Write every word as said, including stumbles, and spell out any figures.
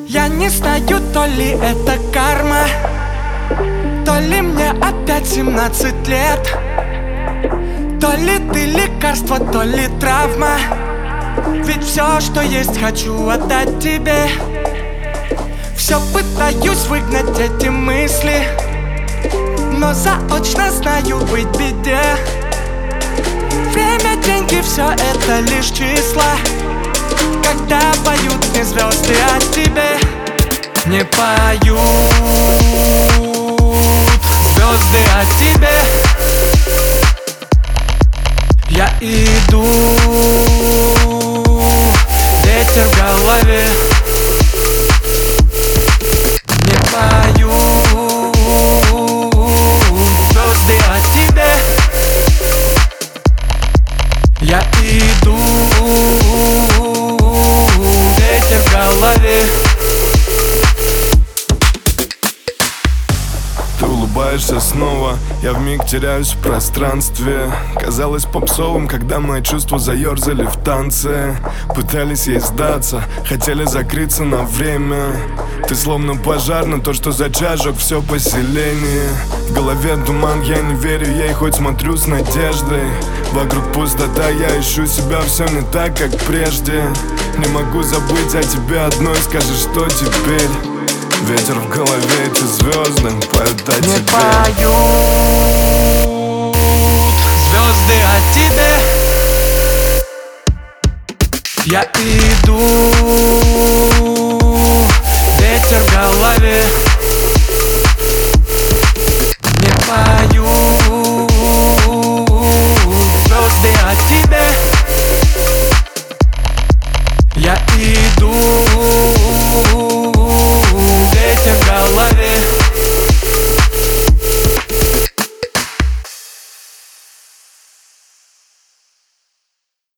Я не знаю, то ли это карма, то ли мне опять семнадцать лет, то ли ты лекарство, то ли травма. Ведь все, что есть, хочу отдать тебе. Все пытаюсь выгнать эти мысли, но заочно знаю, быть в беде. Время, деньги, все это лишь числа, когда поют мне звезды о тебе. Не поют звезды о тебе. Я иду, ветер в голове. Не поют звезды о тебе. Я иду, ветер в голове. Ты улыбаешься снова, я вмиг теряюсь в пространстве. Казалось попсовым, когда мои чувства заерзали в танце. Пытались ей сдаться, хотели закрыться на время. Ты словно пожар, но то, что за час жёг все поселение. В голове туман, я не верю ей, хоть смотрю с надеждой. Вокруг пустота, я ищу себя, все не так, как прежде. Не могу забыть о тебе одной, скажи, что теперь? Ветер в голове, эти звезды поют о тебе. Не поют звезды о тебе. Я иду,